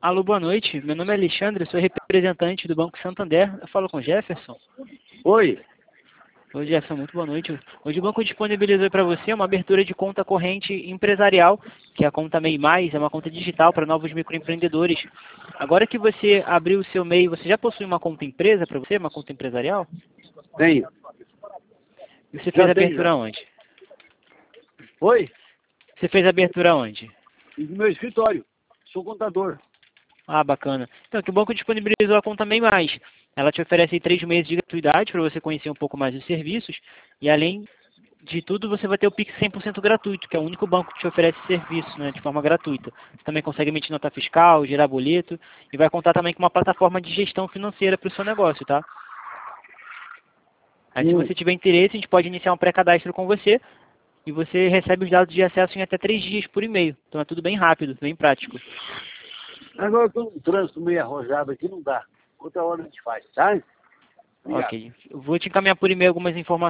Alô, boa noite. Meu nome é Alexandre, sou representante do Banco Santander. Eu falo com o Jefferson. Oi. Oi, Jefferson, muito boa noite. Hoje o banco disponibilizou para você uma abertura de conta corrente empresarial, que é a conta MEI+, é uma conta digital para novos microempreendedores. Agora que você abriu o seu MEI, você já possui uma conta empresa para você, uma conta empresarial? Tenho. E você fez a abertura já. onde? Oi? Você fez a abertura onde? No meu escritório. Sou contador. Ah, bacana. Então, que o banco disponibilizou a conta MEI+. Ela te oferece 3 meses de gratuidade para você conhecer um pouco mais dos serviços. E além de tudo, você vai ter o Pix 100% gratuito, que é o único banco que te oferece serviço, né, de forma gratuita. Você também consegue emitir nota fiscal, gerar boleto e vai contar também com uma plataforma de gestão financeira para o seu negócio, tá? Aí, se você tiver interesse, a gente pode iniciar um pré-cadastro com você e você recebe os dados de acesso em até 3 dias por e-mail. Então, é tudo bem rápido, bem prático. Agora eu estou num trânsito meio arrojado aqui, não dá. Outra hora a gente faz, tá? Obrigado. Ok. Eu vou te encaminhar por e-mail algumas informações.